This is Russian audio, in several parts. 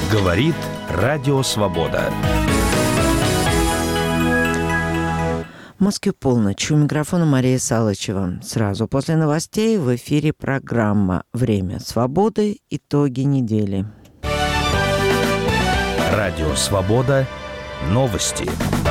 Говорит Радио Свобода. В Москве полночь. У микрофона Мария Салычева. Сразу после новостей в эфире программа «Время свободы. Итоги недели». Радио Свобода. Новости.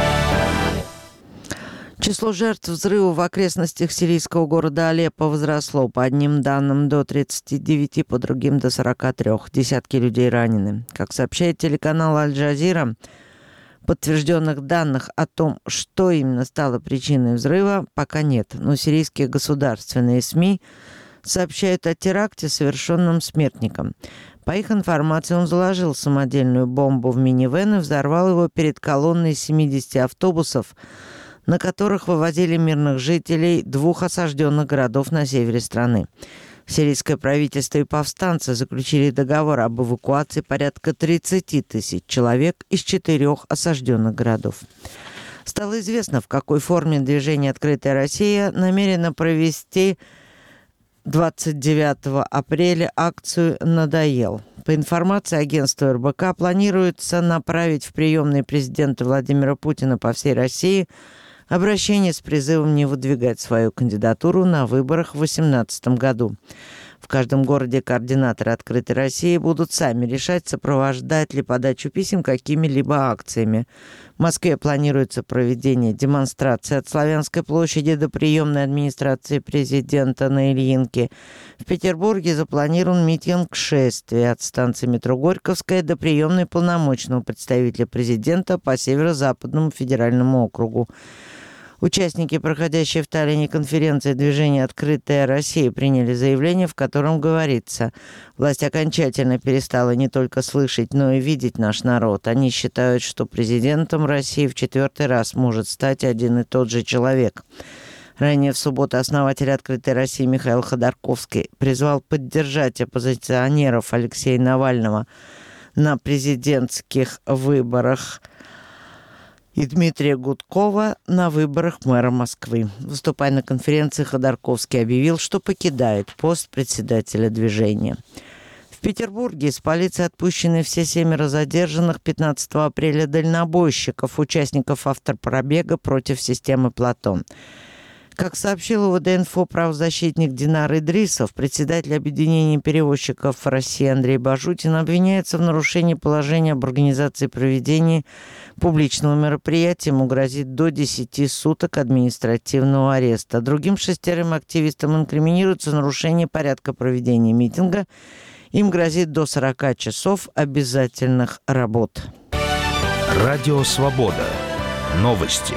Число жертв взрыва в окрестностях сирийского города Алеппо возросло. По одним данным до 39, по другим до 43. Десятки людей ранены. Как сообщает телеканал «Аль-Джазира», подтвержденных данных о том, что именно стало причиной взрыва, пока нет. Но сирийские государственные СМИ сообщают о теракте, совершенном смертником. По их информации, он заложил самодельную бомбу в минивэн и взорвал его перед колонной 70 автобусов, на которых вывозили мирных жителей двух осажденных городов на севере страны. Сирийское правительство и повстанцы заключили договор об эвакуации порядка 30 тысяч человек из 4 осажденных городов. Стало известно, в какой форме движение «Открытая Россия» намерено провести 29 апреля акцию «Надоел». По информации агентства РБК, планируется направить в приемные президента Владимира Путина по всей России обращение с призывом не выдвигать свою кандидатуру на выборах в 2018 году. В каждом городе координаторы «Открытой России» будут сами решать, сопровождать ли подачу писем какими-либо акциями. В Москве планируется проведение демонстрации от Славянской площади до приемной администрации президента на Ильинке. В Петербурге запланирован митинг-шествие от станции метро Горьковская до приемной полномочного представителя президента по Северо-Западному федеральному округу. Участники, проходящей в Таллине конференции движения «Открытая Россия», приняли заявление, в котором говорится: власть окончательно перестала не только слышать, но и видеть наш народ. Они считают, что президентом России в 4-й раз может стать один и тот же человек. Ранее в субботу основатель «Открытой России» Михаил Ходорковский призвал поддержать оппозиционеров Алексея Навального на президентских выборах и Дмитрия Гудкова на выборах мэра Москвы. Выступая на конференции, Ходорковский объявил, что покидает пост председателя движения. В Петербурге из полиции отпущены все 7 задержанных 15 апреля дальнобойщиков, участников автопробега против системы «Платон». Как сообщил УВД-инфо правозащитник Динар Идрисов, председатель объединения перевозчиков России Андрей Бажутин обвиняется в нарушении положения об организации проведения публичного мероприятия. Ему грозит до 10 суток административного ареста. Другим 6 активистам инкриминируется нарушение порядка проведения митинга. Им грозит до 40 часов обязательных работ. Радио Свобода. Новости.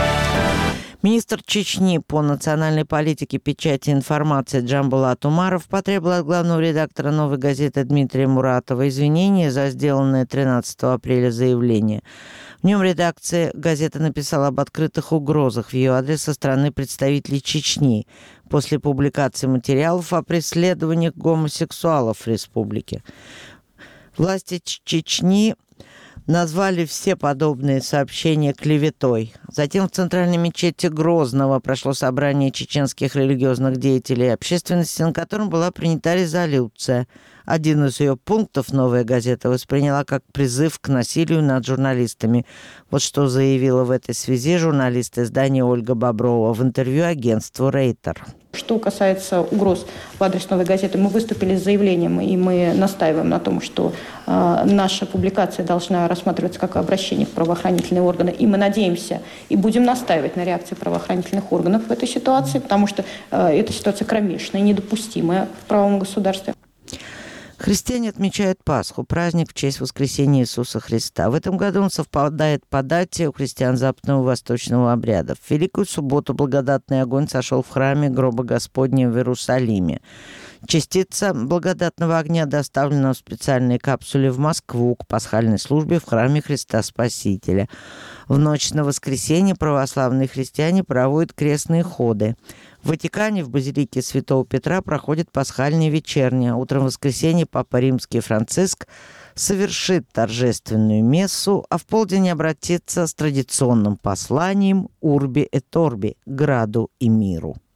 Министр Чечни по национальной политике, печати и информации Джамбулат Умаров потребовал от главного редактора «Новой газеты» Дмитрия Муратова извинения за сделанное 13 апреля заявление. В нем редакция газеты написала об открытых угрозах в ее адрес со стороны представителей Чечни после публикации материалов о преследованиях гомосексуалов в республике. Власти Чечни назвали все подобные сообщения клеветой. Затем в центральной мечети Грозного прошло собрание чеченских религиозных деятелей и общественности, на котором была принята резолюция. Один из ее пунктов «Новая газета» восприняла как призыв к насилию над журналистами. Вот что заявила в этой связи журналист издания Ольга Боброва в интервью агентству «Рейтер». Что касается угроз в адрес «Новой газеты», мы выступили с заявлением, и мы настаиваем на том, что наша публикация должна рассматриваться как обращение в правоохранительные органы. И мы надеемся и будем настаивать на реакции правоохранительных органов в этой ситуации, потому что эта ситуация кромешная, недопустимая в правовом государстве. Христиане отмечают Пасху, праздник в честь воскресения Иисуса Христа. В этом году он совпадает по дате у христиан западного и восточного обрядов. В Великую субботу благодатный огонь сошел в храме гроба Господня в Иерусалиме. Частица благодатного огня доставлена в специальной капсуле в Москву к пасхальной службе в храме Христа Спасителя. В ночь на воскресенье православные христиане проводят крестные ходы. В Ватикане в базилике Святого Петра проходит пасхальная вечерня. Утром в воскресенье Папа Римский Франциск совершит торжественную мессу, а в полдень обратится с традиционным посланием «Урби et Orbi» – «Граду и миру».